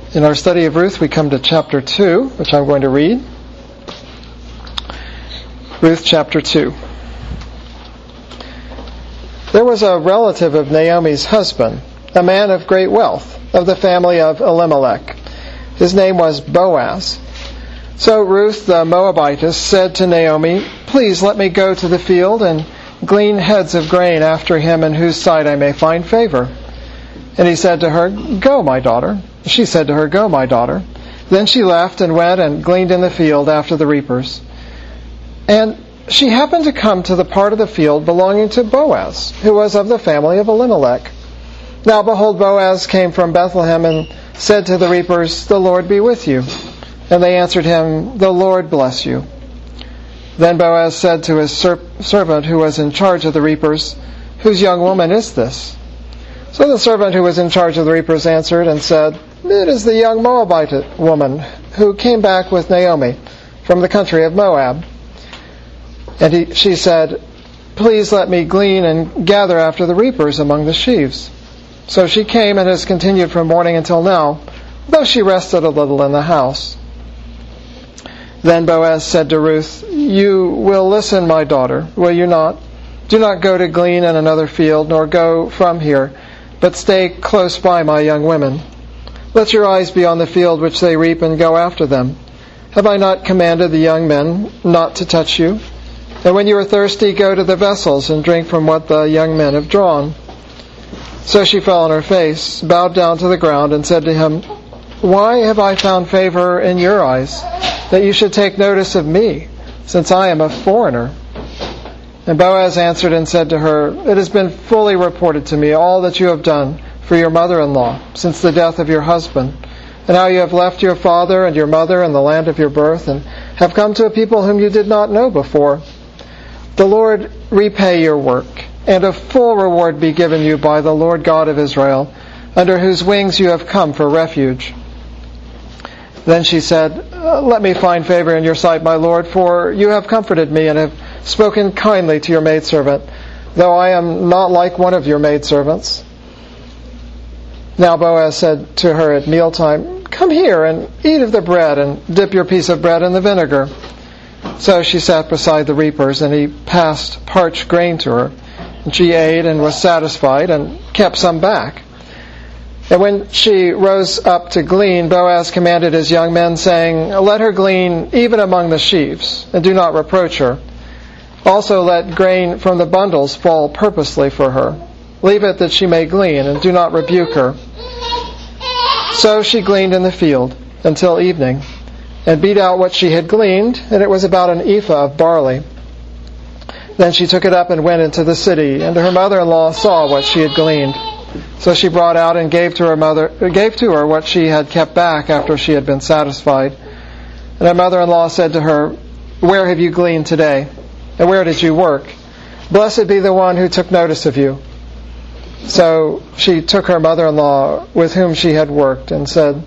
In our study of Ruth, we come to chapter 2, which I'm going to read. Ruth chapter 2. There was a relative of Naomi's husband, a man of great wealth, of the family of Elimelech. His name was Boaz. So Ruth the Moabitess said to Naomi, "Please let me go to the field and glean heads of grain after him in whose sight I may find favor." And he said to her, "Go, my daughter." She said to her, "Go, my daughter." Then she left and went and gleaned in the field after the reapers. And she happened to come to the part of the field belonging to Boaz, who was of the family of Elimelech. Now behold, Boaz came from Bethlehem and said to the reapers, "The Lord be with you." And they answered him, "The Lord bless you." Then Boaz said to his servant who was in charge of the reapers, "Whose young woman is this?" So the servant who was in charge of the reapers answered and said, "It is the young Moabite woman who came back with Naomi from the country of Moab." And she said, "Please let me glean and gather after the reapers among the sheaves." So she came and has continued from morning until now, though she rested a little in the house. Then Boaz said to Ruth, "You will listen, my daughter, will you not? Do not go to glean in another field, nor go from here, but stay close by my young women. Let your eyes be on the field which they reap, and go after them. Have I not commanded the young men not to touch you? And when you are thirsty, go to the vessels and drink from what the young men have drawn." So she fell on her face, bowed down to the ground, and said to him, "Why have I found favor in your eyes, that you should take notice of me, since I am a foreigner?" And Boaz answered and said to her, "It has been fully reported to me all that you have done for your mother-in-law since the death of your husband, and how you have left your father and your mother in the land of your birth, and have come to a people whom you did not know before. The Lord repay your work, and a full reward be given you by the Lord God of Israel, under whose wings you have come for refuge." Then she said, "Let me find favor in your sight, my Lord, for you have comforted me and have spoken kindly to your maidservant, though I am not like one of your maidservants." Now Boaz said to her at mealtime, "Come here and eat of the bread, and dip your piece of bread in the vinegar." So she sat beside the reapers, and he passed parched grain to her. And she ate and was satisfied, and kept some back. And when she rose up to glean, Boaz commanded his young men, saying, "Let her glean even among the sheaves, and do not reproach her. Also let grain from the bundles fall purposely for her. Leave it that she may glean, and do not rebuke her." So she gleaned in the field until evening, and beat out what she had gleaned, and it was about an ephah of barley. Then she took it up and went into the city, and her mother-in-law saw what she had gleaned. So she brought out and gave to her what she had kept back after she had been satisfied. And her mother-in-law said to her, "Where have you gleaned today? And where did you work? Blessed be the one who took notice of you." So she took her mother-in-law with whom she had worked and said,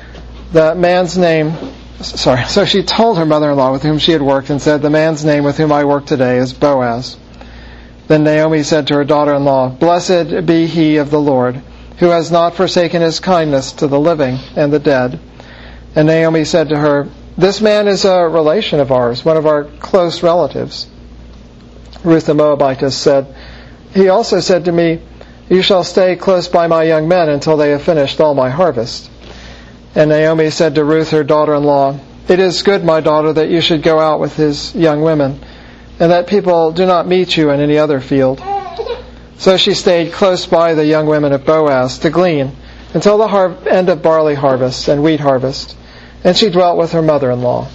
So she told her mother-in-law with whom she had worked and said, "The man's name with whom I work today is Boaz." Then Naomi said to her daughter-in-law, "Blessed be he of the Lord, who has not forsaken his kindness to the living and the dead." And Naomi said to her, "This man is a relation of ours, one of our close relatives." Ruth the Moabitess said, "He also said to me, 'You shall stay close by my young men until they have finished all my harvest.' And Naomi said to Ruth her daughter-in-law, 'It is good, my daughter, that you should go out with his young women, and that people do not meet you in any other field.' So she stayed close by the young women of Boaz to glean until the end of barley harvest and wheat harvest, and she dwelt with her mother-in-law."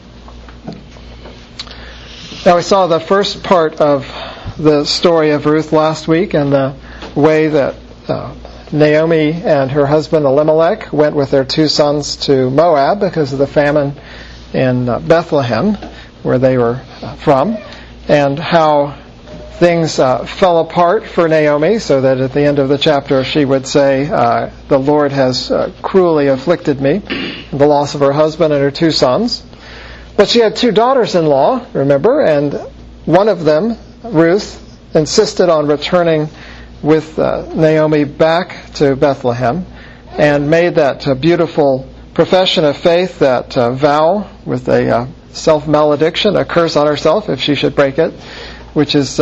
Now we saw the first part of the story of Ruth last week, and the way that Naomi and her husband Elimelech went with their two sons to Moab because of the famine in Bethlehem, where they were from, and how things fell apart for Naomi, so that at the end of the chapter she would say, "The Lord has cruelly afflicted me," the loss of her husband and her two sons. But she had two daughters-in-law, remember, and one of them, Ruth, insisted on returning with Naomi back to Bethlehem, and made that beautiful profession of faith, that vow with a self-malediction, a curse on herself if she should break it, which is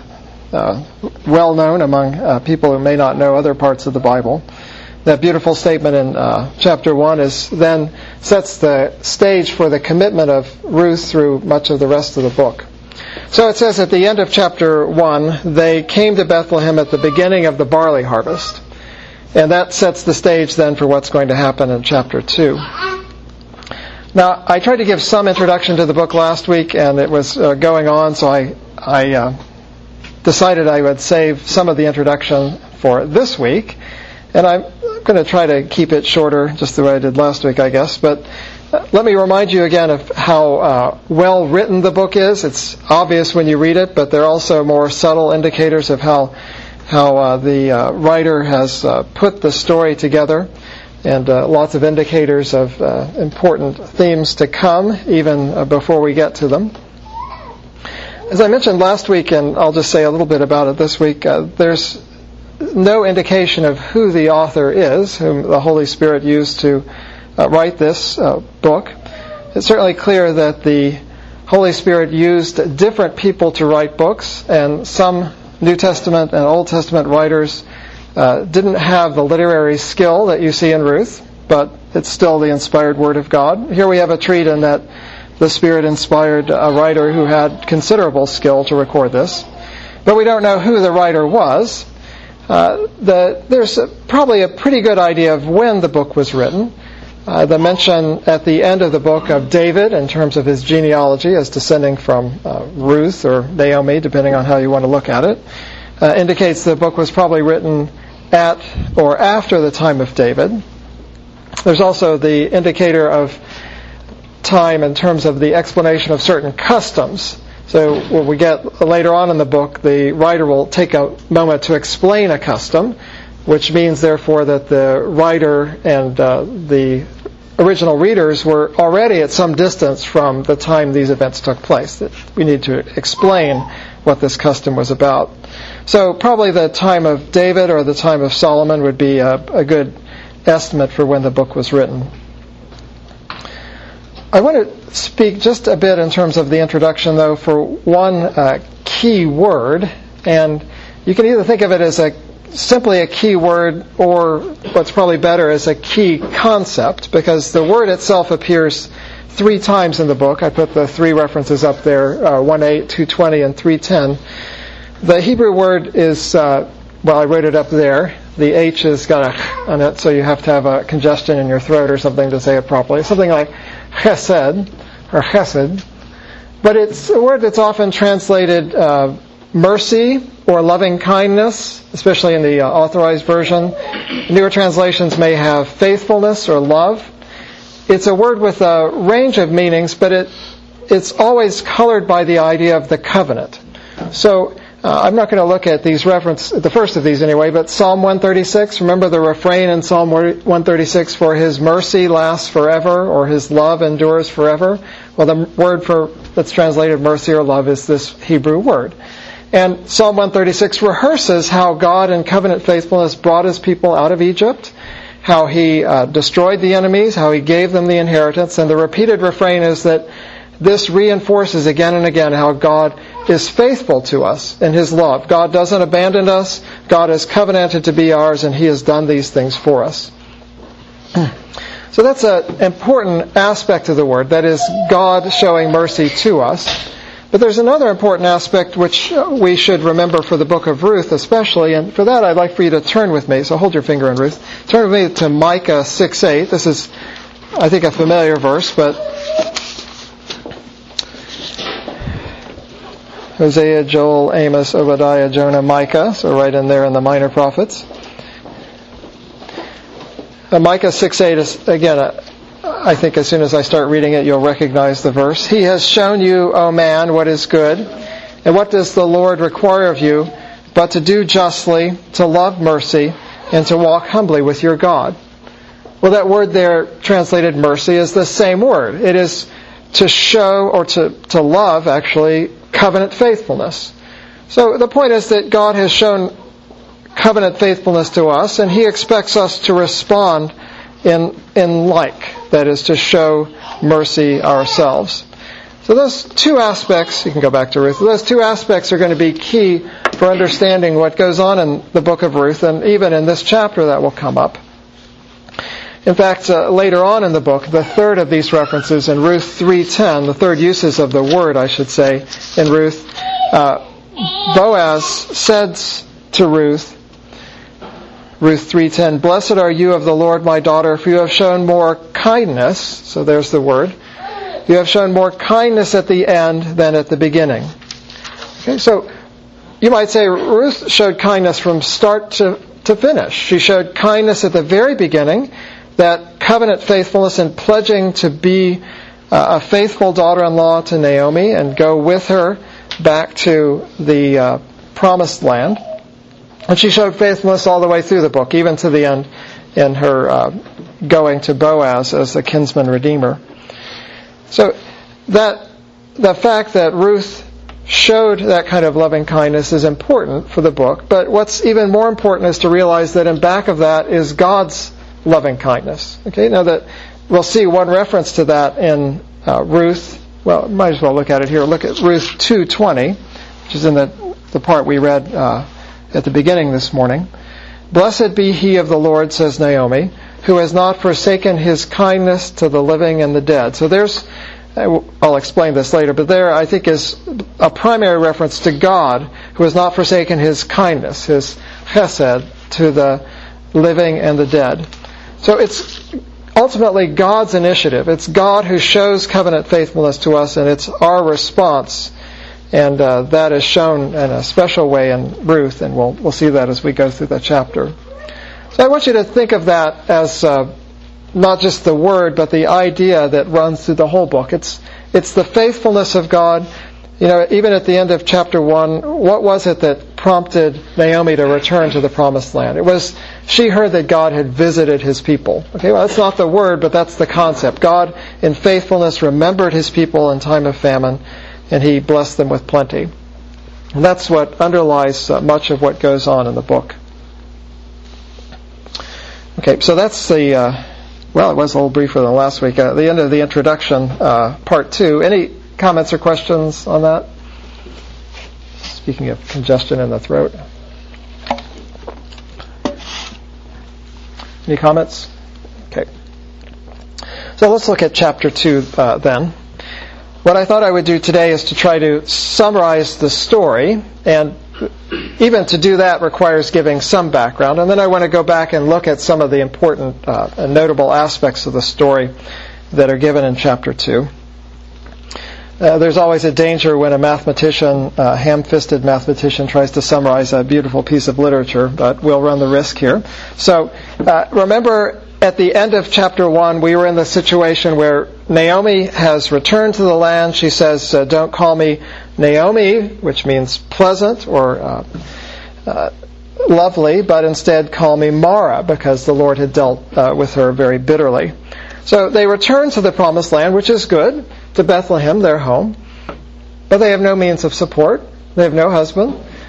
well known among people who may not know other parts of the Bible. That beautiful statement in chapter 1 then sets the stage for the commitment of Ruth through much of the rest of the book. So it says at the end of chapter 1, they came to Bethlehem at the beginning of the barley harvest. And that sets the stage then for what's going to happen in chapter 2. Now, I tried to give some introduction to the book last week, and it was going on, so I decided I would save some of the introduction for this week. And I'm going to try to keep it shorter, just the way I did last week, I guess. But let me remind you again of how well written the book is. It's obvious when you read it, but there are also more subtle indicators of how the writer has put the story together, and lots of indicators of important themes to come, even before we get to them. As I mentioned last week, and I'll just say a little bit about it this week, there's no indication of who the author is, whom the Holy Spirit used to write this book. It's certainly clear that the Holy Spirit used different people to write books, and some New Testament and Old Testament writers didn't have the literary skill that you see in Ruth, but it's still the inspired Word of God. Here we have a treat in that the Spirit inspired a writer who had considerable skill to record this. But we don't know who the writer was. There's probably a pretty good idea of when the book was written. The mention at the end of the book of David in terms of his genealogy as descending from Ruth or Naomi, depending on how you want to look at it, indicates the book was probably written at or after the time of David. There's also the indicator of time in terms of the explanation of certain customs. So when we get later on in the book, the writer will take a moment to explain a custom, which means, therefore, that the writer and the original readers were already at some distance from the time these events took place. That we need to explain what this custom was about. So probably the time of David or the time of Solomon would be a good estimate for when the book was written. I want to speak just a bit in terms of the introduction, though, for one key word, and you can either think of it as simply a key word, or what's probably better as a key concept, because the word itself appears 3 times in the book. I put the 3 references up there, 1:8, 2:20, and 3:10. The Hebrew word is, I wrote it up there. The H has got a on it, so you have to have a congestion in your throat or something to say it properly. Something like chesed, or chesed. But it's a word that's often translated mercy or loving kindness, especially in the authorized version. Newer translations may have faithfulness or love. It's a word with a range of meanings, but it's always colored by the idea of the covenant. So I'm not going to look at these references, the first of these anyway, but Psalm 136, remember the refrain in Psalm 136, for His mercy lasts forever, or His love endures forever. Well, the word that's translated mercy or love is this Hebrew word. And Psalm 136 rehearses how God in covenant faithfulness brought His people out of Egypt, how He destroyed the enemies, how He gave them the inheritance, and the repeated refrain is that this reinforces again and again how God is faithful to us in His love. God doesn't abandon us. God has covenanted to be ours, and He has done these things for us. So that's an important aspect of the word, that is God showing mercy to us. But there's another important aspect which we should remember for the book of Ruth especially, and for that I'd like for you to turn with me, so hold your finger in Ruth. Turn with me to Micah 6:8. This is, I think, a familiar verse, but Hosea, Joel, Amos, Obadiah, Jonah, Micah, so right in there in the minor prophets. Micah 6:8 is, again, I think as soon as I start reading it, you'll recognize the verse. He has shown you, O man, what is good. And what does the Lord require of you but to do justly, to love mercy, and to walk humbly with your God? Well, that word there, translated mercy, is the same word. It is to show, or to love, actually, covenant faithfulness. So the point is that God has shown covenant faithfulness to us, and He expects us to respond in like, that is, to show mercy ourselves. So those two aspects, you can go back to Ruth, those two aspects are going to be key for understanding what goes on in the book of Ruth, and even in this chapter that will come up. In fact, later on in the book, the third of these references in Ruth 3:10, the third uses of the word, I should say, in Ruth, Boaz says to Ruth, Ruth 3:10, "Blessed are you of the Lord, my daughter, for you have shown more kindness," so there's the word, "you have shown more kindness at the end than at the beginning." Okay, so you might say Ruth showed kindness from start to finish. She showed kindness at the very beginning, that covenant faithfulness in pledging to be a faithful daughter-in-law to Naomi and go with her back to the promised land. And she showed faithfulness all the way through the book, even to the end in her going to Boaz as the kinsman redeemer. So the fact that Ruth showed that kind of loving kindness is important for the book, but what's even more important is to realize that in back of that is God's loving kindness. Okay, now that we'll see one reference to that in Ruth. Well, might as well look at it here. Look at Ruth 2:20, which is in the part we read at the beginning this morning. "Blessed be he of the Lord," says Naomi, "who has not forsaken his kindness to the living and the dead." So I'll explain this later, but there I think is a primary reference to God, who has not forsaken his kindness, his chesed, to the living and the dead. So it's ultimately God's initiative. It's God who shows covenant faithfulness to us, and it's our response. And that is shown in a special way in Ruth, and we'll see that as we go through the chapter. So I want you to think of that as not just the word, but the idea that runs through the whole book. It's the faithfulness of God. You know, even at the end of chapter 1, what was it that prompted Naomi to return to the promised land? It was she heard that God had visited his people. Okay, well, that's not the word, but that's the concept. God, in faithfulness, remembered his people in time of famine, and he blessed them with plenty. And that's what underlies much of what goes on in the book. Okay, so that's the, well, it was a little briefer than last week. The end of the introduction, part 2. Any comments or questions on that? Speaking of congestion in the throat. Any comments? Okay. So let's look at chapter 2 then. What I thought I would do today is to try to summarize the story, and even to do that requires giving some background, and then I want to go back and look at some of the important and notable aspects of the story that are given in chapter 2. There's always a danger when a mathematician, a ham-fisted mathematician, tries to summarize a beautiful piece of literature, but we'll run the risk here. So remember, at the end of chapter 1, we were in the situation where Naomi has returned to the land. She says, "Don't call me Naomi," which means pleasant or lovely, but instead call me Mara, because the Lord had dealt with her very bitterly. So they return to the promised land, which is good, to Bethlehem, their home, but they have no means of support. They have no husband,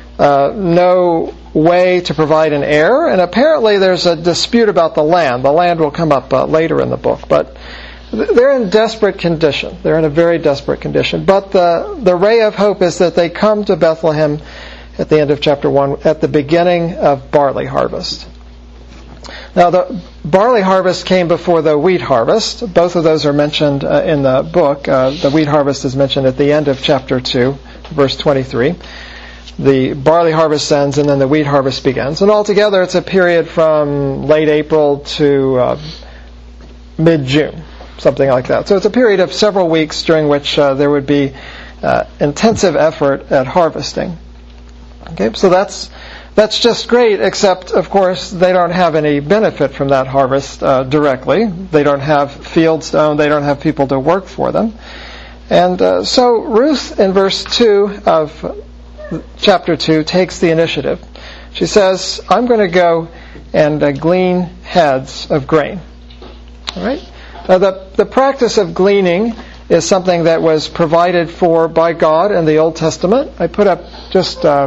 no way to provide an heir, and apparently there's a dispute about the land. The land will come up later in the book, but they're in desperate condition. They're in a very desperate condition. But the ray of hope is that they come to Bethlehem at the end of chapter 1, at the beginning of barley harvest. Now, the barley harvest came before the wheat harvest. Both of those are mentioned in the book. The wheat harvest is mentioned at the end of chapter 2, verse 23. The barley harvest ends, and then the wheat harvest begins. And altogether, it's a period from late April to mid-June, something like that. So it's a period of several weeks during which there would be intensive effort at harvesting. Okay, so that's just great, except, of course, they don't have any benefit from that harvest directly. They don't have fields to own. They don't have people to work for them. And so Ruth, in verse 2 of chapter 2, takes the initiative. She says, "I'm going to go and glean heads of grain." All right? Now, the practice of gleaning is something that was provided for by God in the Old Testament. I put up just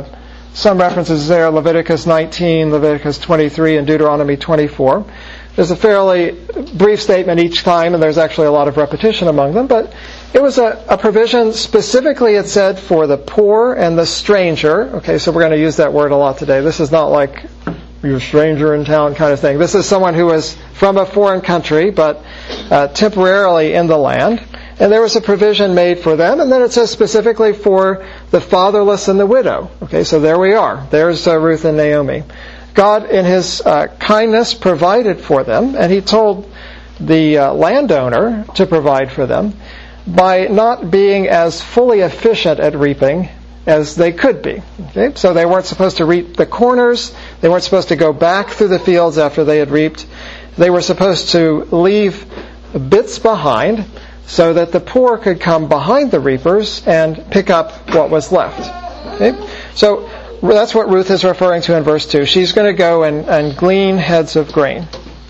some references there, Leviticus 19, Leviticus 23, and Deuteronomy 24. There's a fairly brief statement each time, and there's actually a lot of repetition among them, but it was a provision specifically, it said, for the poor and the stranger. Okay, so we're going to use that word a lot today. This is not like you're a stranger in town kind of thing. This is someone who was from a foreign country, but temporarily in the land. And there was a provision made for them, and then it says specifically for the fatherless and the widow. Okay, so there we are. There's Ruth and Naomi. God, in His kindness, provided for them, and He told the landowner to provide for them by not being as fully efficient at reaping as they could be. Okay? So they weren't supposed to reap the corners. They weren't supposed to go back through the fields after they had reaped. They were supposed to leave bits behind so that the poor could come behind the reapers and pick up what was left. Okay? So that's what Ruth is referring to in verse 2. She's going to go and glean heads of grain.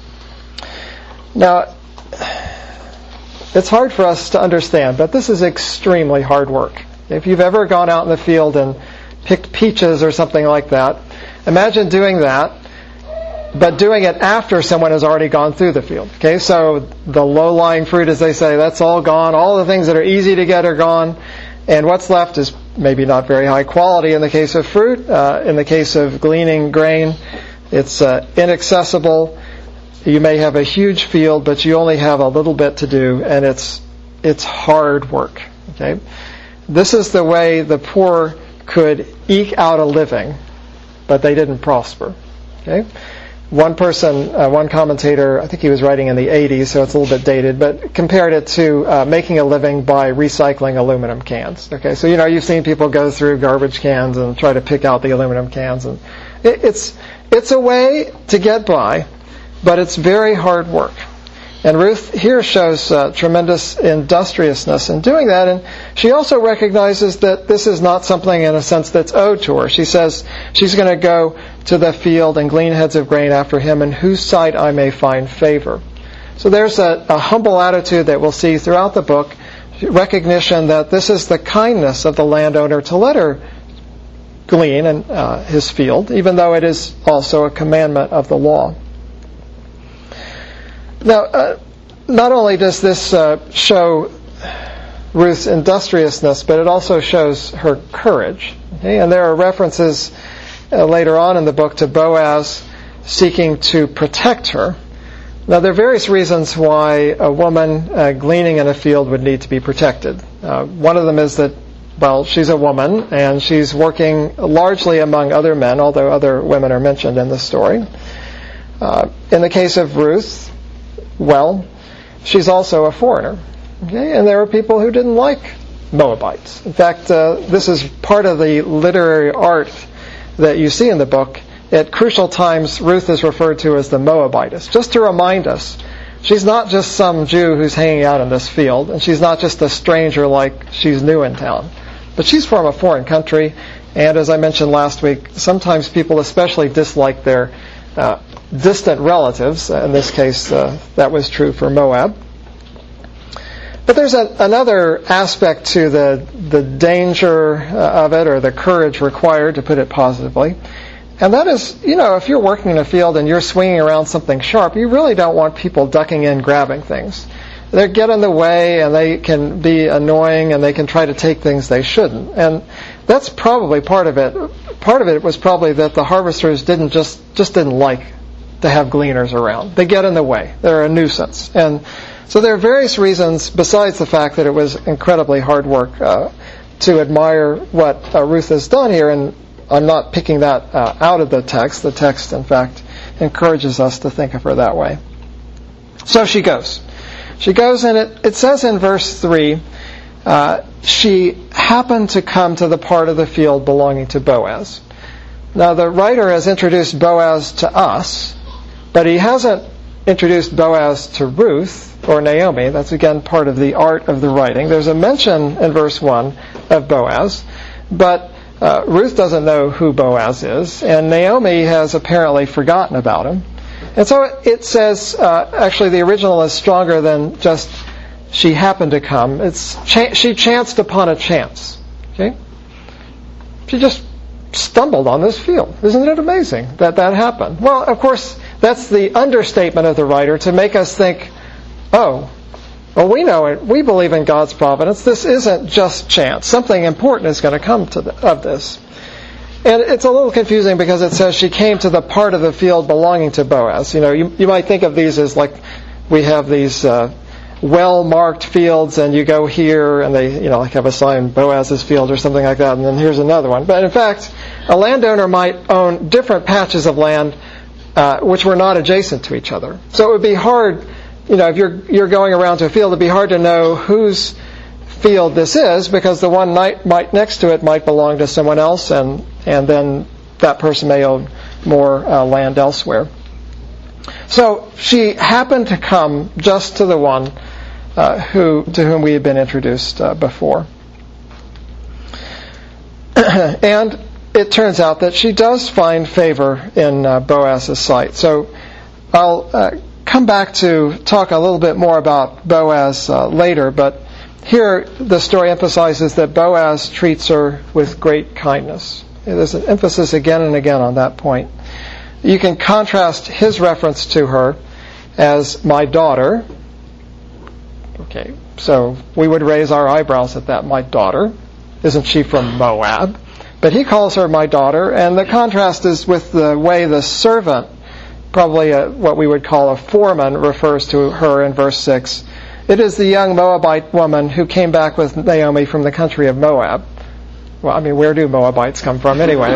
Now, it's hard for us to understand, but this is extremely hard work. If you've ever gone out in the field and picked peaches or something like that, imagine doing that, but doing it after someone has already gone through the field. Okay, so the low-lying fruit, as they say, that's all gone. All the things that are easy to get are gone. And what's left is maybe not very high quality in the case of fruit. In the case of gleaning grain, it's inaccessible. You may have a huge field, but you only have a little bit to do, and it's hard work. Okay, this is the way the poor could eke out a living, but they didn't prosper. Okay, one person, one commentator, I think he was writing in the 80s, so it's a little bit dated, but compared it to making a living by recycling aluminum cans. Okay, so you've seen people go through garbage cans and try to pick out the aluminum cans, and it's a way to get by, but it's very hard work. And Ruth here shows tremendous industriousness in doing that, and she also recognizes that this is not something in a sense that's owed to her. She says she's going to go to the field and glean heads of grain after him in whose sight I may find favor. So there's a humble attitude that we'll see throughout the book, recognition that this is the kindness of the landowner to let her glean in his field, even though it is also a commandment of the law. Now, not only does this show Ruth's industriousness, but it also shows her courage. Okay? And there are references later on in the book to Boaz seeking to protect her. Now, there are various reasons why a woman gleaning in a field would need to be protected. One of them is that, well, she's a woman, and she's working largely among other men, although other women are mentioned in the story. In the case of Ruth, well, she's also a foreigner. Okay? And there are people who didn't like Moabites. In fact, this is part of the literary art that you see in the book. At crucial times, Ruth is referred to as the Moabitess, just to remind us, she's not just some Jew who's hanging out in this field, and she's not just a stranger like she's new in town. But she's from a foreign country, and as I mentioned last week, sometimes people especially dislike their distant relatives. In this case, that was true for Moab. But there's another aspect to the danger of it, or the courage required, to put it positively. And that is, if you're working in a field and you're swinging around something sharp, you really don't want people ducking in, grabbing things. They get in the way, and they can be annoying, and they can try to take things they shouldn't. And that's probably part of it. Part of it was probably that the harvesters didn't like to have gleaners around. They get in the way. They're a nuisance. And so there are various reasons, besides the fact that it was incredibly hard work, to admire what Ruth has done here. And I'm not picking that out of the text. The text, in fact, encourages us to think of her that way. So she goes. She goes, and it says in verse 3, she happened to come to the part of the field belonging to Boaz. Now, the writer has introduced Boaz to us, but he hasn't introduced Boaz to Ruth or Naomi. That's, again, part of the art of the writing. There's a mention in verse 1 of Boaz, but Ruth doesn't know who Boaz is, and Naomi has apparently forgotten about him. And so it says, actually the original is stronger than just she happened to come. It's she chanced upon a chance. Okay? She just stumbled on this field. Isn't it amazing that happened? Well, of course, that's the understatement of the writer to make us think, oh, well, we know it. We believe in God's providence. This isn't just chance. Something important is going to come of this. And it's a little confusing because it says she came to the part of the field belonging to Boaz. You might think of these as like we have these well-marked fields, and you go here, and they like have a sign, Boaz's field or something like that, and then here's another one. But in fact, a landowner might own different patches of land which were not adjacent to each other. So it would be hard, if you're going around to a field, it'd be hard to know whose field this is, because the one next to it might belong to someone else, and then that person may own more land elsewhere. So she happened to come just to the one to whom we had been introduced before. And it turns out that she does find favor in Boaz's sight. So I'll come back to talk a little bit more about Boaz later, but here the story emphasizes that Boaz treats her with great kindness. There's an emphasis again and again on that point. You can contrast his reference to her as my daughter. Okay, so we would raise our eyebrows at that. My daughter. Isn't she from Moab? But he calls her my daughter, and the contrast is with the way the servant, probably what we would call a foreman, refers to her in verse 6. It is the young Moabite woman who came back with Naomi from the country of Moab. Well, where do Moabites come from anyway?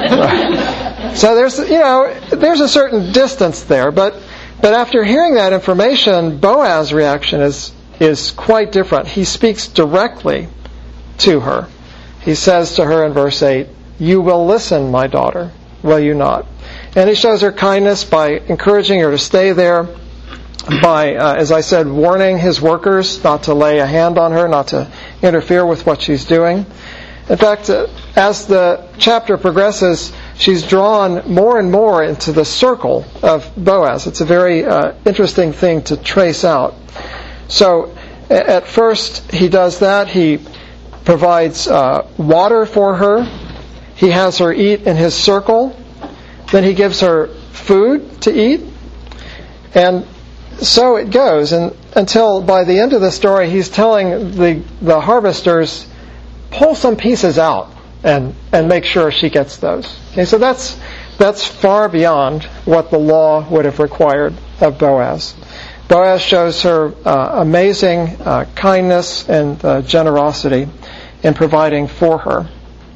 So there's a certain distance there, but after hearing that information, Boaz's reaction is quite different. He speaks directly to her. He says to her in verse 8, "You will listen, my daughter, will you not?" And he shows her kindness by encouraging her to stay there, by, as I said, warning his workers not to lay a hand on her, not to interfere with what she's doing. In fact, as the chapter progresses, she's drawn more and more into the circle of Boaz. It's a very interesting thing to trace out. So at first he does that. He provides water for her. He has her eat in his circle. Then he gives her food to eat. And so it goes, and until by the end of the story he's telling the harvesters, pull some pieces out and make sure she gets those. Okay, so that's far beyond what the law would have required of Boaz. Boaz shows her amazing kindness and generosity in providing for her.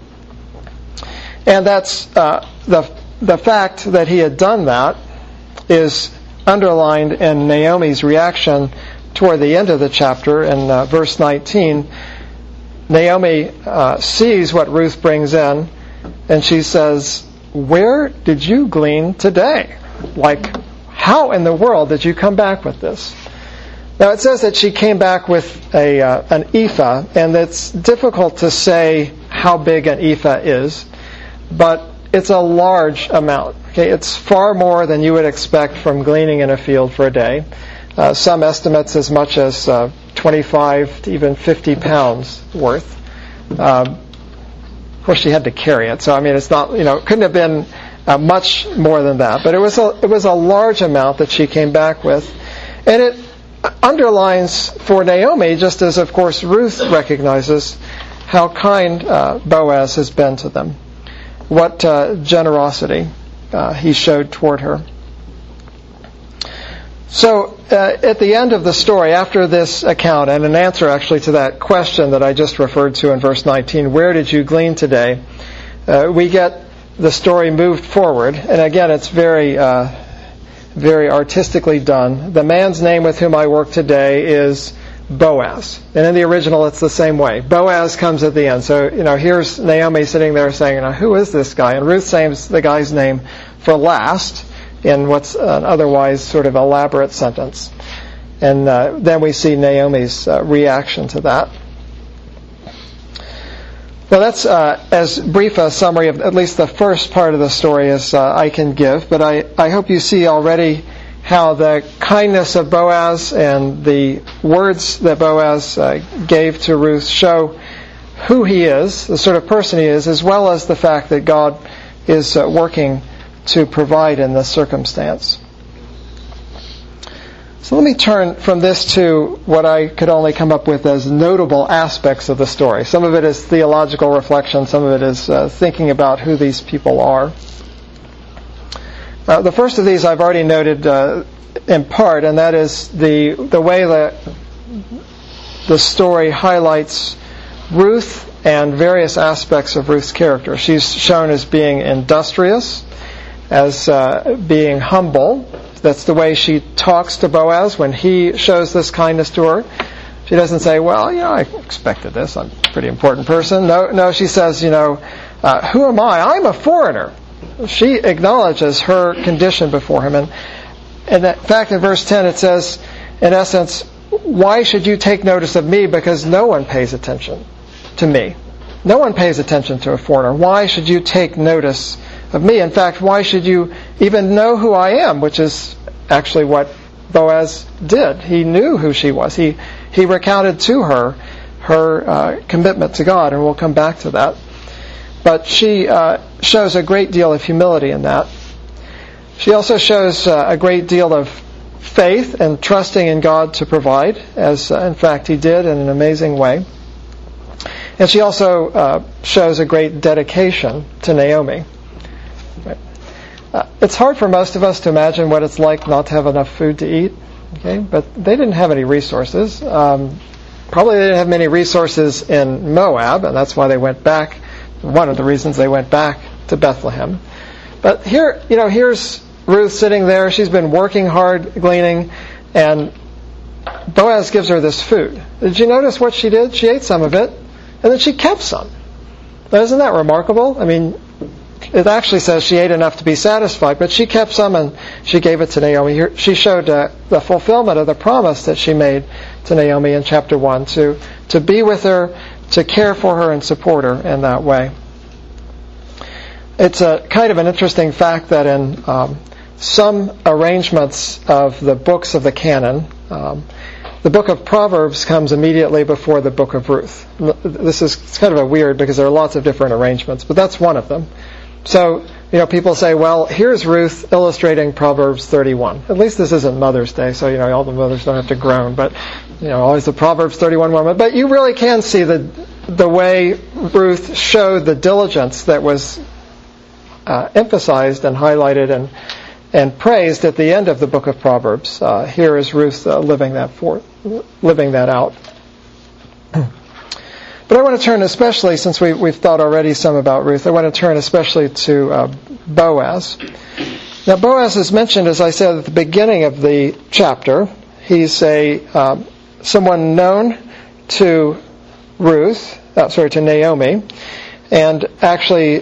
And that's the fact that he had done that is underlined in Naomi's reaction toward the end of the chapter in verse 19. Naomi sees what Ruth brings in, and she says, "Where did you glean today?" Like, how in the world did you come back with this? Now it says that she came back with an ephah, and it's difficult to say how big an ephah is, but it's a large amount. Okay, it's far more than you would expect from gleaning in a field for a day. Some estimates as much as 25 to even 50 pounds worth. Of course, she had to carry it, so it's not, it couldn't have been much more than that. But it was a large amount that she came back with, and it underlines for Naomi, just as of course Ruth recognizes, how kind Boaz has been to them. What generosity he showed toward her. So at the end of the story, after this account, and an answer actually to that question that I just referred to in verse 19, where did you glean today? We get the story moved forward, and again it's very artistically done. The man's name with whom I work today is Boaz. And in the original it's the same way. Boaz comes at the end. So, here's Naomi sitting there saying, who is this guy? And Ruth saves the guy's name for last in what's an otherwise sort of elaborate sentence. And then we see Naomi's reaction to that. Well, that's as brief a summary of at least the first part of the story as I can give. But I hope you see already how the kindness of Boaz and the words that Boaz gave to Ruth show who he is, the sort of person he is, as well as the fact that God is working to provide in this circumstance. So let me turn from this to what I could only come up with as notable aspects of the story. Some of it is theological reflection, some of it is thinking about who these people are. The first of these I've already noted in part, and that is the way that the story highlights Ruth and various aspects of Ruth's character. She's shown as being industrious, as being humble. That's the way she talks to Boaz when he shows this kindness to her. She doesn't say, well, I expected this. I'm a pretty important person. No, she says, who am I? I'm a foreigner. She acknowledges her condition before him. And in fact, in verse 10 it says, in essence, why should you take notice of me? Because no one pays attention to me. No one pays attention to a foreigner. Why should you take notice of me? In fact, why should you even know who I am? Which is actually what Boaz did. He knew who she was. He recounted to her commitment to God, and we'll come back to that. But she shows a great deal of humility in that. She also shows a great deal of faith and trusting in God to provide, as in fact he did in an amazing way. And she also shows a great dedication to Naomi. It's hard for most of us to imagine what it's like not to have enough food to eat. Okay, but they didn't have any resources. Probably they didn't have many resources in Moab, and that's why they went back. One of the reasons they went back to Bethlehem. But here, here's Ruth sitting there. She's been working hard, gleaning, and Boaz gives her this food. Did you notice what she did? She ate some of it, and then she kept some. Now, isn't that remarkable? I mean, it actually says she ate enough to be satisfied, but she kept some and she gave it to Naomi. Here, she showed the fulfillment of the promise that she made to Naomi in chapter 1, to be with her, to care for her and support her in that way. It's a kind of an interesting fact that in some arrangements of the books of the canon, the book of Proverbs comes immediately before the book of Ruth. It's kind of a weird because there are lots of different arrangements, but that's one of them. So, people say, well, here's Ruth illustrating Proverbs 31. At least this isn't Mother's Day, so, all the mothers don't have to groan, but, always the Proverbs 31 moment. But you really can see the way Ruth showed the diligence that was emphasized and highlighted and praised at the end of the book of Proverbs. Here is Ruth living that out. But I want to turn especially, since we've thought already some about Ruth, I want to turn especially to Boaz. Now Boaz is mentioned, as I said, at the beginning of the chapter. He's someone known to to Naomi, and actually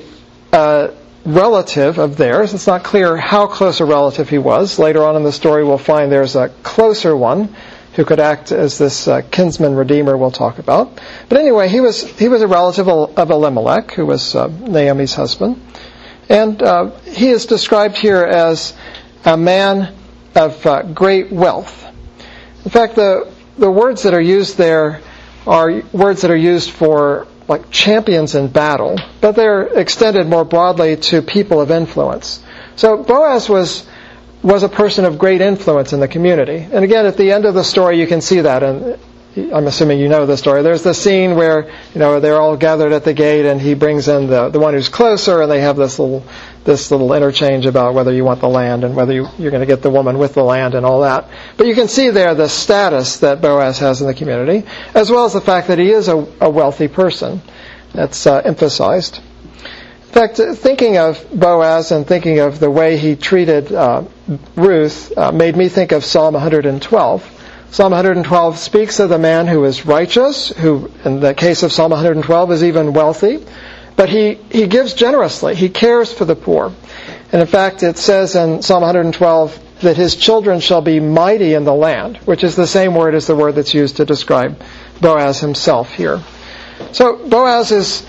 relative of theirs. It's not clear how close a relative he was. Later on in the story we'll find there's a closer one who could act as this kinsman redeemer we'll talk about. But anyway, he was a relative of Elimelech, who was Naomi's husband. And he is described here as a man of great wealth. In fact, the words that are used there are words that are used for like champions in battle, but they're extended more broadly to people of influence. So Boaz was a person of great influence in the community. And again, at the end of the story, you can see that. And I'm assuming you know the story. There's the scene where, they're all gathered at the gate and he brings in the one who's closer, and they have this little interchange about whether you want the land and whether you're going to get the woman with the land and all that. But you can see there the status that Boaz has in the community, as well as the fact that he is a wealthy person. That's emphasized. In fact, thinking of Boaz and thinking of the way he treated Ruth made me think of Psalm 112. Psalm 112 speaks of the man who is righteous, who, in the case of Psalm 112, is even wealthy, but he gives generously. He cares for the poor. And in fact, it says in Psalm 112 that his children shall be mighty in the land, which is the same word as the word that's used to describe Boaz himself here. So Boaz is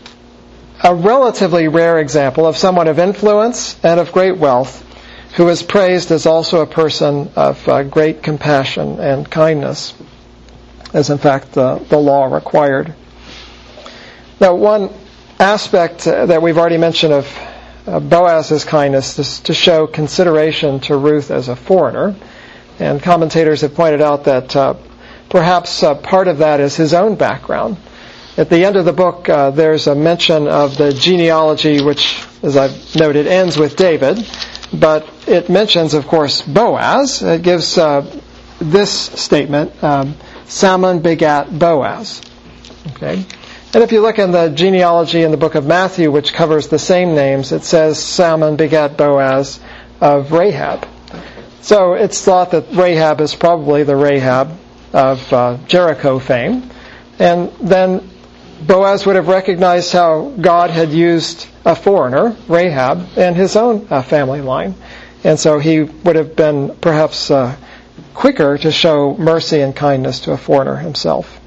a relatively rare example of someone of influence and of great wealth who is praised as also a person of great compassion and kindness, as in fact the law required. Now, one aspect that we've already mentioned of Boaz's kindness is to show consideration to Ruth as a foreigner. And commentators have pointed out that perhaps part of that is his own background. At the end of the book, there's a mention of the genealogy, which, as I've noted, ends with David. But it mentions, of course, Boaz. It gives this statement, Salmon begat Boaz. Okay? And if you look in the genealogy in the book of Matthew, which covers the same names, it says Salmon begat Boaz of Rahab. So it's thought that Rahab is probably the Rahab of Jericho fame. And then Boaz would have recognized how God had used a foreigner, Rahab, in his own family line. And so he would have been perhaps quicker to show mercy and kindness to a foreigner himself.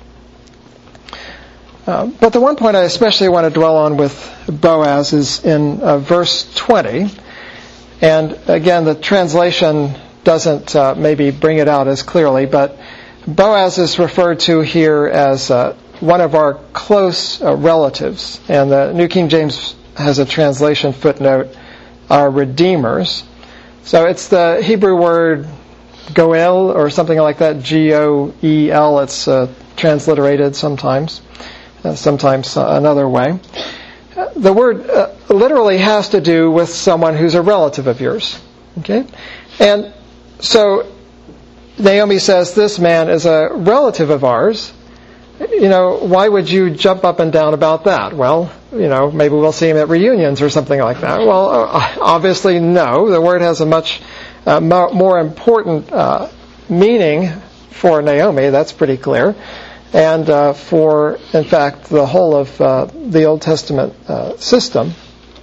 But the one point I especially want to dwell on with Boaz is in verse 20. And again, the translation doesn't maybe bring it out as clearly, but Boaz is referred to here as one of our close relatives. And the New King James has a translation footnote, our redeemers. So it's the Hebrew word goel or something like that, G-O-E-L. It's transliterated sometimes another way. The word literally has to do with someone who's a relative of yours. Okay? And so Naomi says, this man is a relative of ours. Why would you jump up and down about that? Well, maybe we'll see him at reunions or something like that. Well, obviously no. The word has a much more important meaning for Naomi. That's pretty clear. And for, in fact, the whole of the Old Testament system.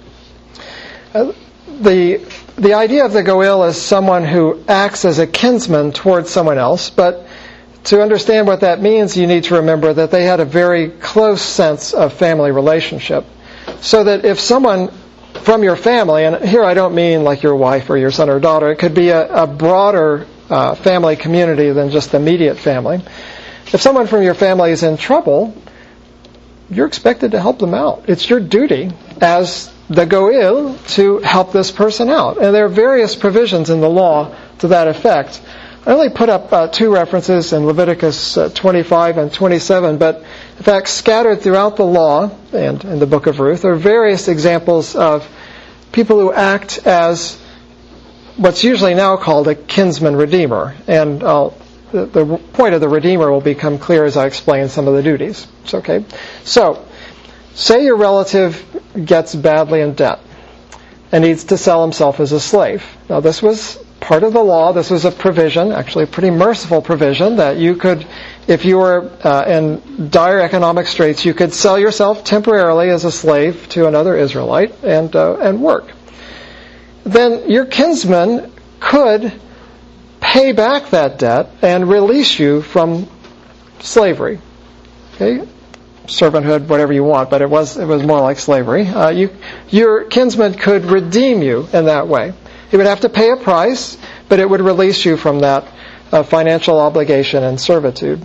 The idea of the goel is someone who acts as a kinsman towards someone else, but to understand what that means, you need to remember that they had a very close sense of family relationship. So that if someone from your family, and here I don't mean like your wife or your son or daughter, it could be a broader family community than just the immediate family. If someone from your family is in trouble, you're expected to help them out. It's your duty as the goel to help this person out. And there are various provisions in the law to that effect. I only put up two references in Leviticus 25 and 27, but in fact scattered throughout the law and in the book of Ruth are various examples of people who act as what's usually now called a kinsman redeemer. And the point of the redeemer will become clear as I explain some of the duties. It's okay. So, say your relative gets badly in debt and needs to sell himself as a slave. Now this was part of the law. This was a provision, actually a pretty merciful provision, that you could, if you were in dire economic straits, you could sell yourself temporarily as a slave to another Israelite and work. Then your kinsman could pay back that debt and release you from slavery. Okay? Servanthood, whatever you want, but it was more like slavery. Your kinsman could redeem you in that way. He would have to pay a price, but it would release you from that financial obligation and servitude.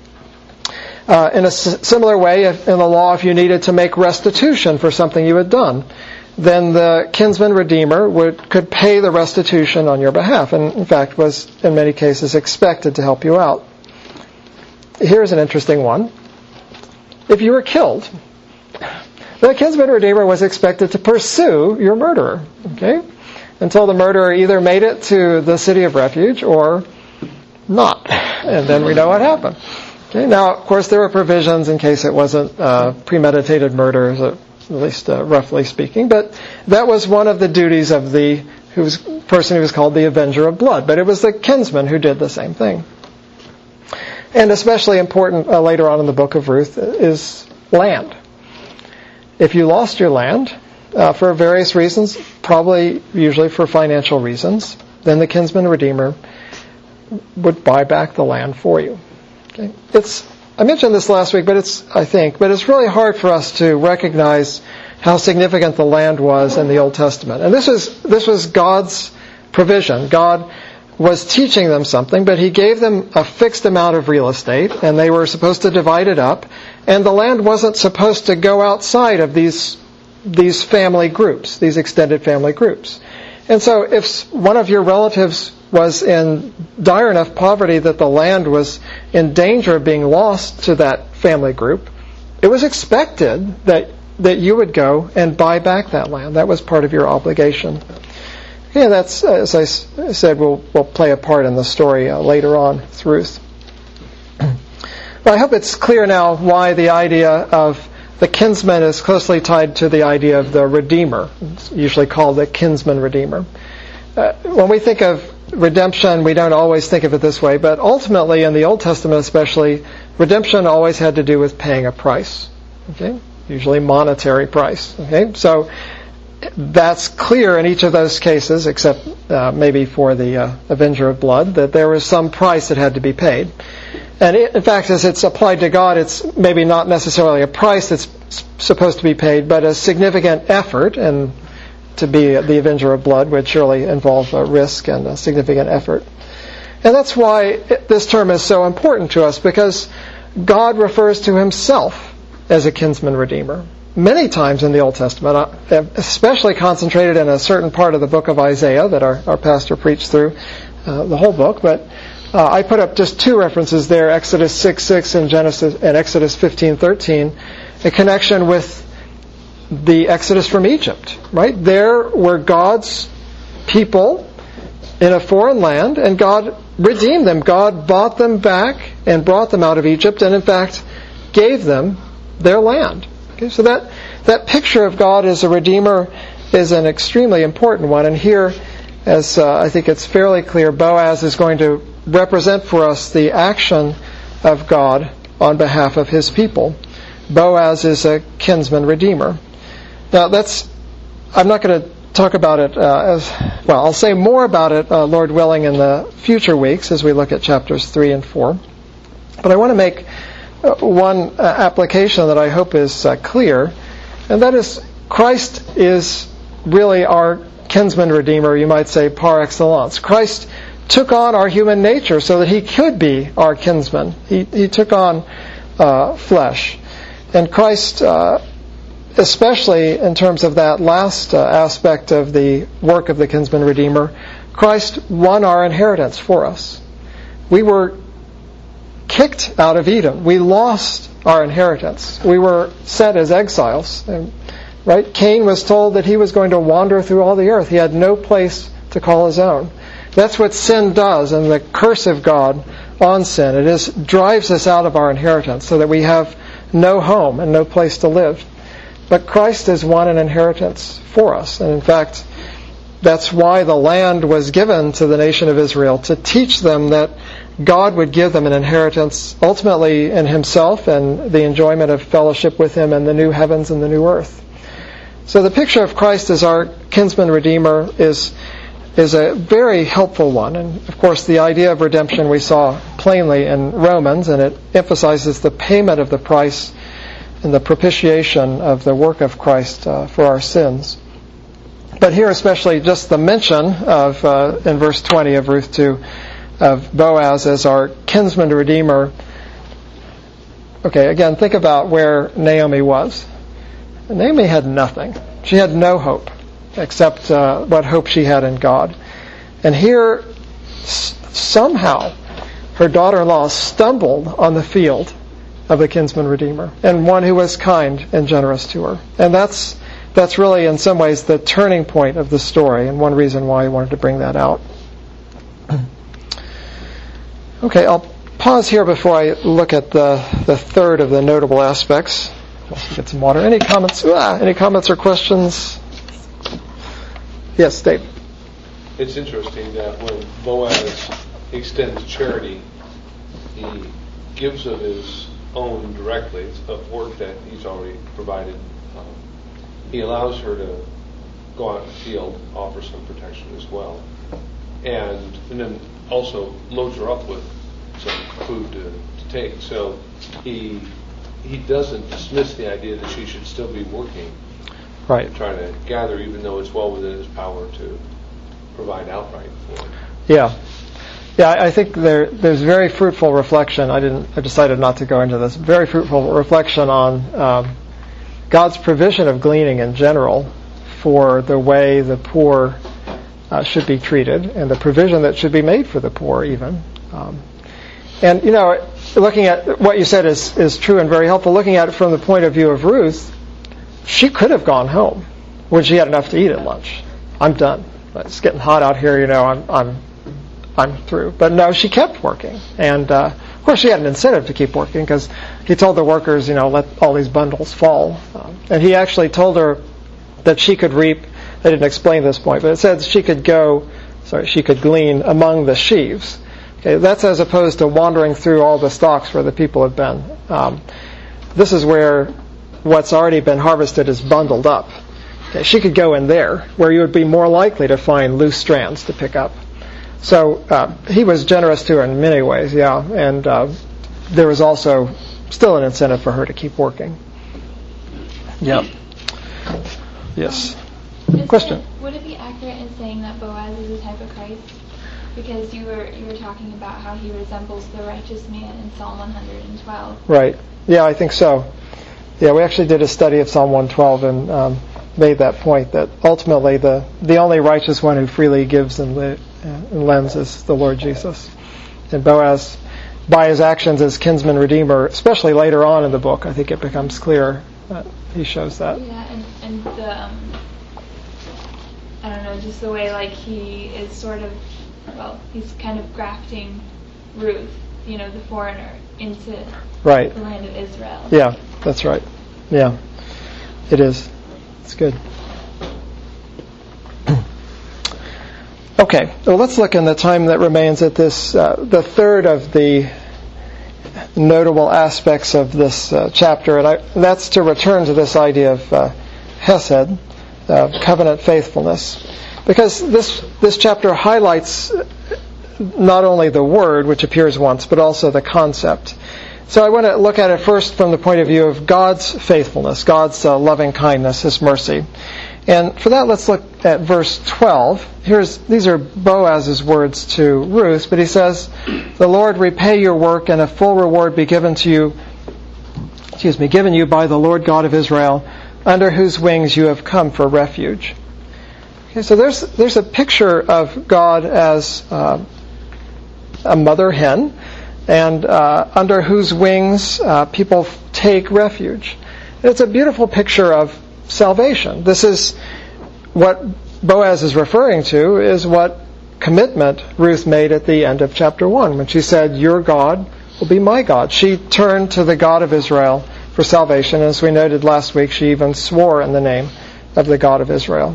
In a similar way, in the law, if you needed to make restitution for something you had done, then the kinsman redeemer could pay the restitution on your behalf, and in fact was in many cases expected to help you out. Here's an interesting one. If you were killed, the kinsman redeemer was expected to pursue your murderer, okay, until the murderer either made it to the city of refuge or not, and then we know what happened. Okay, now, of course, there were provisions in case it wasn't premeditated murder, at least roughly speaking, but that was one of the duties of the person who was called the avenger of blood, but it was the kinsman who did the same thing. And especially important later on in the book of Ruth is land. If you lost your land for various reasons, probably usually for financial reasons, then the kinsman redeemer would buy back the land for you. Okay? I mentioned this last week, but it's really hard for us to recognize how significant the land was in the Old Testament. And this was God's provision. God was teaching them something, but he gave them a fixed amount of real estate, and they were supposed to divide it up, and the land wasn't supposed to go outside of these family groups, these extended family groups. And so if one of your relatives was in dire enough poverty that the land was in danger of being lost to that family group, it was expected that you would go and buy back that land. That was part of your obligation. Yeah, that's, as I said, will play a part in the story later on with Ruth. But I hope it's clear now why the idea of the kinsman is closely tied to the idea of the redeemer. It's usually called the kinsman redeemer. When we think of redemption, we don't always think of it this way, but ultimately, in the Old Testament especially, redemption always had to do with paying a price. Okay? Usually monetary price. Okay? So that's clear in each of those cases, except maybe for the Avenger of Blood, that there was some price that had to be paid. And in fact, as it's applied to God, it's maybe not necessarily a price that's supposed to be paid, but a significant effort, and to be the Avenger of Blood would surely involve a risk and a significant effort. And that's why this term is so important to us, because God refers to himself as a kinsman redeemer. Many times in the Old Testament, especially concentrated in a certain part of the book of Isaiah that our pastor preached through the whole book, but I put up just two references there, Exodus 6:6 and Exodus 15:13, a connection with the Exodus from Egypt, right? There were God's people in a foreign land, and God redeemed them. God bought them back and brought them out of Egypt, and in fact gave them their land. Okay, so that picture of God as a redeemer is an extremely important one. And here, as I think it's fairly clear, Boaz is going to represent for us the action of God on behalf of his people. Boaz is a kinsman redeemer. Now, I'm not going to talk about it I'll say more about it, Lord willing, in the future weeks as we look at chapters 3 and 4. But I want to make one application that I hope is clear, and that is Christ is really our kinsman redeemer, you might say, par excellence. Christ took on our human nature so that he could be our kinsman. He took on flesh. And Christ, especially in terms of that last aspect of the work of the kinsman redeemer, Christ won our inheritance for us. We were kicked out of Eden. We lost our inheritance. We were sent as exiles. Right? Cain was told that he was going to wander through all the earth. He had no place to call his own. That's what sin does, and the curse of God on sin. It drives us out of our inheritance so that we have no home and no place to live. But Christ has won an inheritance for us. And in fact, that's why the land was given to the nation of Israel, to teach them that God would give them an inheritance ultimately in himself and the enjoyment of fellowship with him in the new heavens and the new earth. So the picture of Christ as our kinsman redeemer is a very helpful one. And of course the idea of redemption we saw plainly in Romans, and it emphasizes the payment of the price and the propitiation of the work of Christ for our sins. But here especially just the mention of, in verse 20 of Ruth 2, of Boaz as our kinsman redeemer. Okay, again, think about where Naomi was. Naomi had nothing. She had no hope except what hope she had in God. And here, somehow, her daughter-in-law stumbled on the field of the kinsman redeemer, and one who was kind and generous to her. And that's really, in some ways, the turning point of the story, and one reason why I wanted to bring that out. Okay, I'll pause here before I look at the third of the notable aspects. Let's get some water. Any comments? Any comments or questions? Yes, Dave. It's interesting that when Boaz extends charity, he gives of his own directly. It's of work that he's already provided. He allows her to go out in the field, offer some protection as well, and then also loads her up with some food to take. So he doesn't dismiss the idea that she should still be working, right, and trying to gather, even though it's well within his power to provide outright for it. Yeah. Yeah, I think there's very fruitful reflection. I decided not to go into this. Very fruitful reflection on God's provision of gleaning in general for the way the poor should be treated, and the provision that should be made for the poor even. And, looking at what you said is true and very helpful. Looking at it from the point of view of Ruth, she could have gone home when she had enough to eat at lunch. I'm done. It's getting hot out here, I'm through. But no, she kept working. And, of course, she had an incentive to keep working because he told the workers, let all these bundles fall. And he actually told her that she could reap. They didn't explain this point, but it said she could glean among the sheaves. Okay, that's as opposed to wandering through all the stalks where the people have been. This is where what's already been harvested is bundled up. Okay, she could go in there where you would be more likely to find loose strands to pick up. So he was generous to her in many ways, yeah, and there was also still an incentive for her to keep working. Yeah. Yes. Question. Would it be accurate in saying that Boaz is a type of Christ? Because you were talking about how he resembles the righteous man in Psalm 112. Right. Yeah, I think so. Yeah, we actually did a study of Psalm 112 and made that point that ultimately the only righteous one who freely gives and lends is the Lord Jesus. And Boaz, by his actions as kinsman redeemer, especially later on in the book, I think it becomes clear that he shows that. Yeah, and the I don't know, just the way he is sort of, he's kind of grafting Ruth, the foreigner, into the land of Israel. Yeah, that's right. Yeah, it is. It's good. Okay, well, let's look in the time that remains at this, the third of the notable aspects of this chapter, and that's to return to this idea of Hesed, covenant faithfulness, because this chapter highlights not only the word, which appears once, but also the concept. So I want to look at it first from the point of view of God's faithfulness, God's loving kindness, His mercy. And for that, let's look at verse 12. These are Boaz's words to Ruth, but he says, "The Lord repay your work, and a full reward be given you by the Lord God of Israel, under whose wings you have come for refuge." Okay, so there's a picture of God as a mother hen, and under whose wings people take refuge. And it's a beautiful picture of salvation. This is what Boaz is referring to, is what commitment Ruth made at the end of chapter 1 when she said, "Your God will be my God." She turned to the God of Israel for salvation. As we noted last week, she even swore in the name of the God of Israel.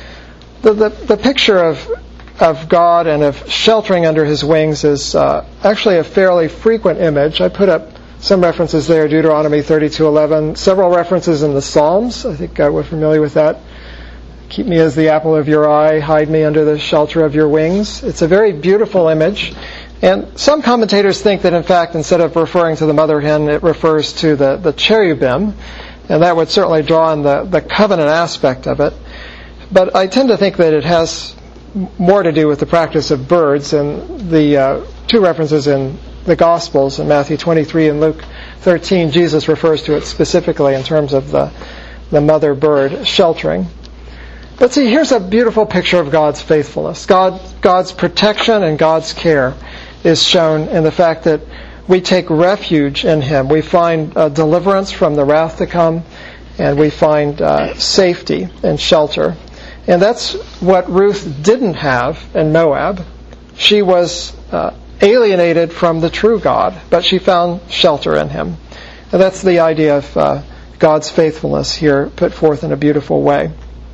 The picture of God and of sheltering under His wings is actually a fairly frequent image. I put up some references there, Deuteronomy 32:11, several references in the Psalms. I think we're familiar with that. "Keep me as the apple of your eye, hide me under the shelter of your wings." It's a very beautiful image. And some commentators think that, in fact, instead of referring to the mother hen, it refers to the cherubim, and that would certainly draw on the covenant aspect of it. But I tend to think that it has more to do with the practice of birds, and the two references in the Gospels, in Matthew 23 and Luke 13, Jesus refers to it specifically in terms of the mother bird sheltering. But see, here's a beautiful picture of God's faithfulness. God's protection and God's care is shown in the fact that we take refuge in Him. We find deliverance from the wrath to come, and we find safety and shelter. And that's what Ruth didn't have in Moab. She was alienated from the true God, but she found shelter in Him. And that's the idea of God's faithfulness here put forth in a beautiful way.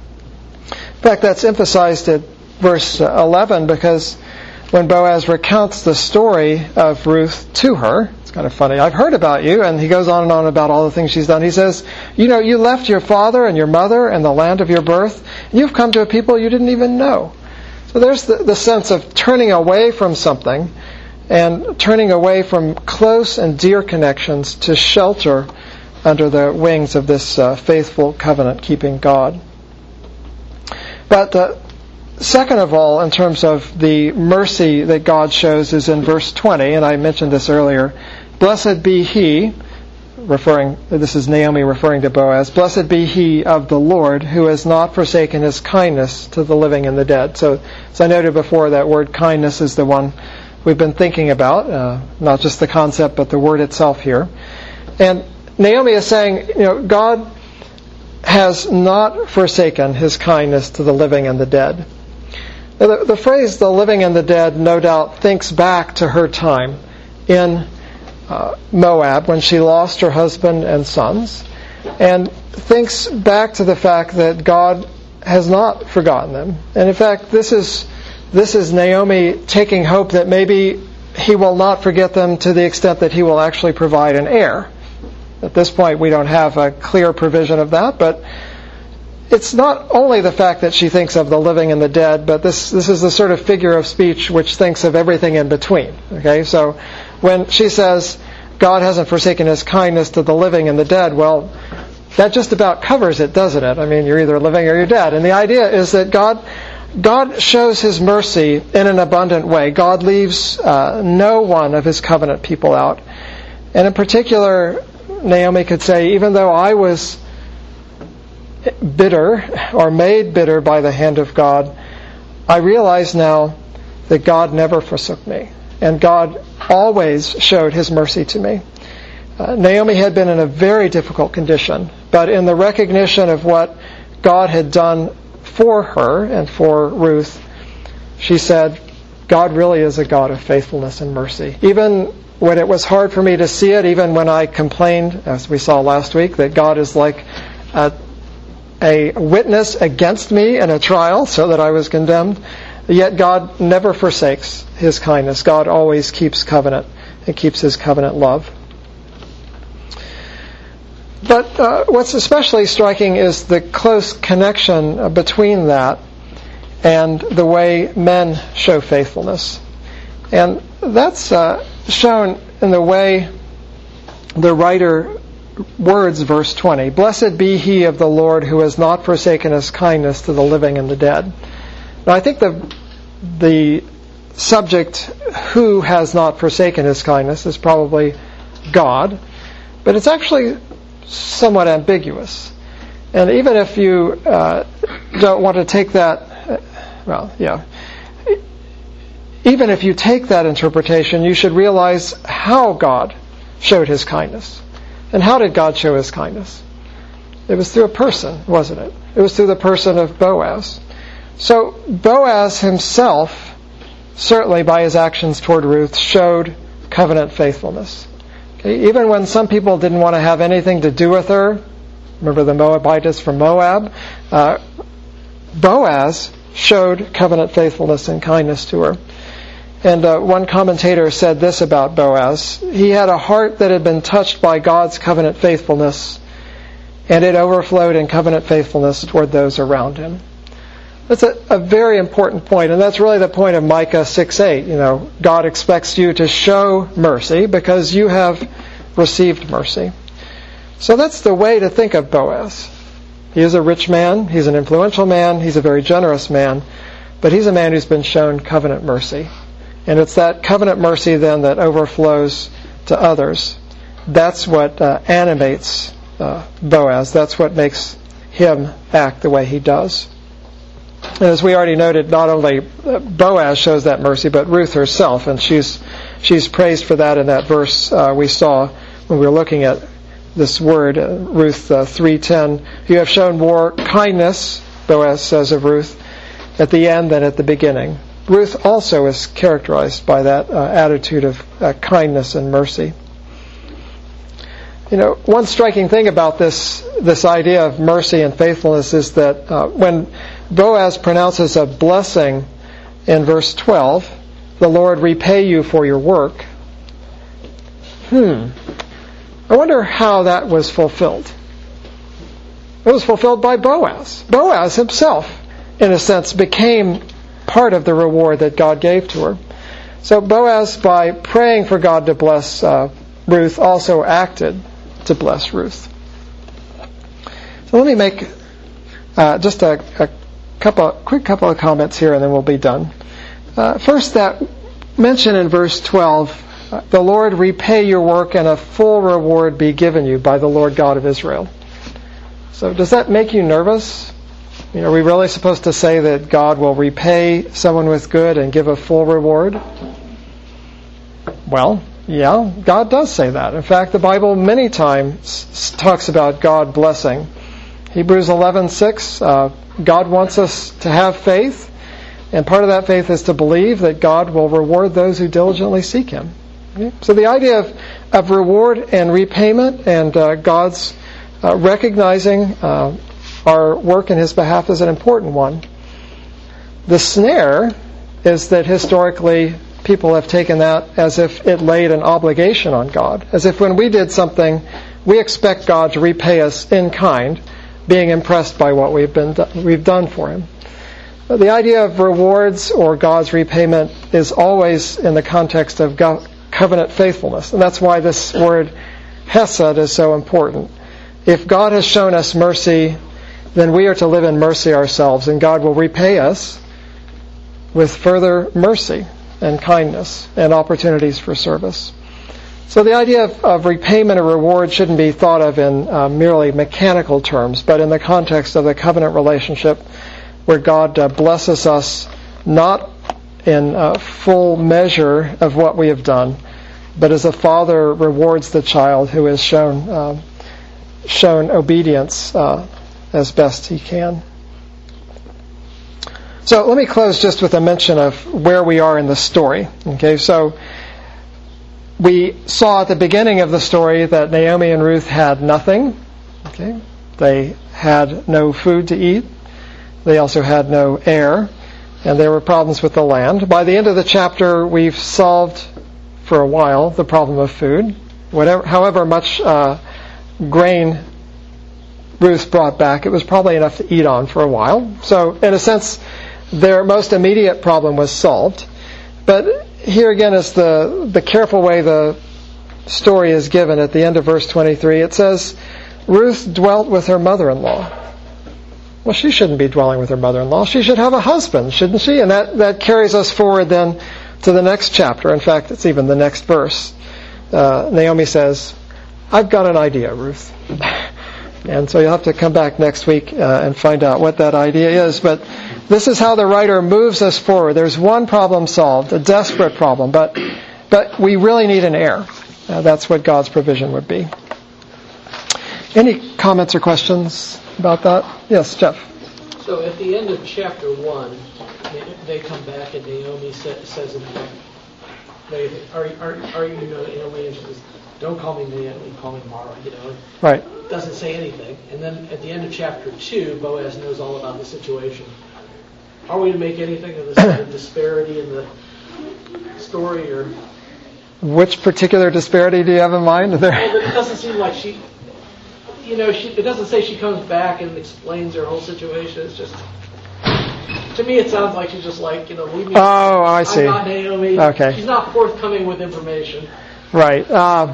In fact, that's emphasized at verse 11, because when Boaz recounts the story of Ruth to her, it's kind of funny, "I've heard about you," and he goes on and on about all the things she's done. He says, "You left your father and your mother and the land of your birth, and you've come to a people you didn't even know." So there's the sense of turning away from something and turning away from close and dear connections to shelter under the wings of this faithful covenant-keeping God. But second of all, in terms of the mercy that God shows, is in verse 20, and I mentioned this earlier. Blessed be he, this is Naomi referring to Boaz, blessed be he of the Lord who has not forsaken his kindness to the living and the dead. So, as I noted before, that word kindness is the one we've been thinking about, not just the concept, but the word itself here. And Naomi is saying, God has not forsaken his kindness to the living and the dead. Now, the phrase the living and the dead no doubt thinks back to her time in Moab when she lost her husband and sons, and thinks back to the fact that God has not forgotten them. And in fact, this is Naomi taking hope that maybe he will not forget them to the extent that he will actually provide an heir. At this point, we don't have a clear provision of that, but it's not only the fact that she thinks of the living and the dead, but this is the sort of figure of speech which thinks of everything in between. Okay, so when she says God hasn't forsaken his kindness to the living and the dead, well, that just about covers it, doesn't it? I mean, you're either living or you're dead. And the idea is that God shows his mercy in an abundant way. God leaves no one of his covenant people out. And in particular, Naomi could say, even though I was bitter or made bitter by the hand of God, I realize now that God never forsook me. And God always showed his mercy to me. Naomi had been in a very difficult condition, but in the recognition of what God had done for her and for Ruth, she said, God really is a God of faithfulness and mercy. Even when it was hard for me to see it, even when I complained, as we saw last week, that God is like a witness against me in a trial so that I was condemned, yet God never forsakes his kindness. God always keeps covenant and keeps his covenant love. But what's especially striking is the close connection between that and the way men show faithfulness. And that's shown in the way the writer words verse 20. Blessed be he of the Lord who has not forsaken his kindness to the living and the dead. Now, I think the subject who has not forsaken his kindness is probably God, but it's actually somewhat ambiguous. And even if you don't want to take that, even if you take that interpretation, you should realize how God showed his kindness. And how did God show his kindness? It was through a person, wasn't it? It was through the person of Boaz. So Boaz himself, certainly by his actions toward Ruth, showed covenant faithfulness. Okay? Even when some people didn't want to have anything to do with her, remember the Moabites from Moab, Boaz showed covenant faithfulness and kindness to her. And one commentator said this about Boaz: he had a heart that had been touched by God's covenant faithfulness, and it overflowed in covenant faithfulness toward those around him. That's a very important point, and that's really the point of Micah 6:8. God expects you to show mercy because you have received mercy. So that's the way to think of Boaz. He is a rich man, he's an influential man, he's a very generous man, but he's a man who's been shown covenant mercy. And it's that covenant mercy then that overflows to others. That's what animates Boaz. That's what makes him act the way he does. And as we already noted, not only Boaz shows that mercy, but Ruth herself, and she's praised for that in that verse we saw when we were looking at this word, Ruth 3:10. You have shown more kindness, Boaz says of Ruth, at the end than at the beginning. Ruth also is characterized by that attitude of kindness and mercy. One striking thing about this idea of mercy and faithfulness is that when Boaz pronounces a blessing in verse 12, the Lord repay you for your work. I wonder how that was fulfilled. It was fulfilled by Boaz. Boaz himself, in a sense, became part of the reward that God gave to her. So Boaz, by praying for God to bless Ruth, also acted to bless Ruth. So let me make just a quick couple of comments here, and then we'll be done. First, that mention in verse 12, the Lord repay your work and a full reward be given you by the Lord God of Israel. So does that make you nervous? Are we really supposed to say that God will repay someone with good and give a full reward? Well, yeah, God does say that. In fact, the Bible many times talks about God blessing. Hebrews 11:6, God wants us to have faith, and part of that faith is to believe that God will reward those who diligently seek Him. Okay? So the idea of reward and repayment and God's recognizing our work in His behalf is an important one. The snare is that historically people have taken that as if it laid an obligation on God, as if when we did something, we expect God to repay us in kind, being impressed by what we've done for Him. But the idea of rewards or God's repayment is always in the context of covenant faithfulness, and that's why this word hesed is so important. If God has shown us mercy, then we are to live in mercy ourselves, and God will repay us with further mercy and kindness and opportunities for service. So the idea of repayment or reward shouldn't be thought of in merely mechanical terms, but in the context of the covenant relationship where God blesses us not in full measure of what we have done, but as a father rewards the child who has shown obedience as best he can. So let me close just with a mention of where we are in the story. Okay, so we saw at the beginning of the story that Naomi and Ruth had nothing. Okay, they had no food to eat. They also had no heir, and there were problems with the land. By the end of the chapter, we've solved for a while the problem of food. However much grain Ruth brought back, it was probably enough to eat on for a while. So, in a sense, their most immediate problem was solved. But here again is the careful way the story is given at the end of verse 23. It says, Ruth dwelt with her mother-in-law. Well, she shouldn't be dwelling with her mother-in-law. She should have a husband, shouldn't she? And that carries us forward then to the next chapter. In fact, it's even the next verse. Naomi says, I've got an idea, Ruth. And so you'll have to come back next week and find out what that idea is. But this is how the writer moves us forward. There's one problem solved, a desperate problem, but we really need an heir. That's what God's provision would be. Any comments or questions about that? Yes, Jeff. So at the end of chapter 1, they come back and Naomi says, in fact, are you Naomi? And she says, don't call me Naomi, call me Mara, Right. Doesn't say anything. And then at the end of chapter 2, Boaz knows all about the situation. Are we to make anything of the disparity in the story? Or which particular disparity do you have in mind? Well, it doesn't seem like she, it doesn't say she comes back and explains her whole situation. It's just, to me, it sounds like she's just like, leave me. Oh, I see. I'm not Naomi. Okay. She's not forthcoming with information. Right.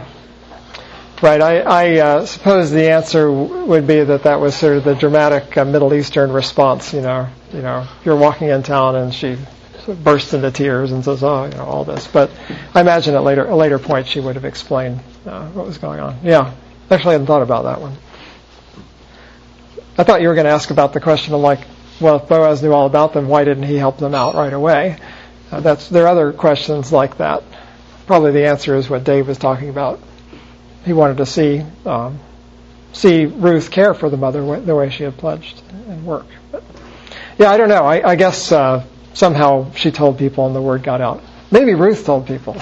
Right. I suppose the answer would be that was sort of the dramatic Middle Eastern response. You're walking in town and she bursts into tears and says, all this. But I imagine at a later point she would have explained what was going on. Yeah. Actually, I hadn't thought about that one. I thought you were going to ask about the question of if Boaz knew all about them, why didn't he help them out right away? There are other questions like that. Probably the answer is what Dave was talking about. He wanted to see Ruth care for the mother the way she had pledged and work. But, yeah, I don't know. I guess somehow she told people and the word got out. Maybe Ruth told people.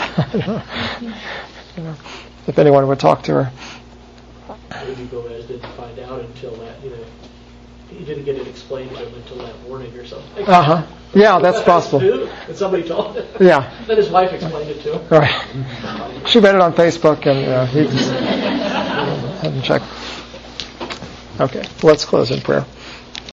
If anyone would talk to her. Maybe Boaz didn't find out until that, he didn't get it explained to him until that morning or something. Uh-huh. Yeah, that's possible. And somebody told him. Yeah. Then his wife explained it to him. Right. She read it on Facebook and he hadn't checked. Okay, let's close in prayer.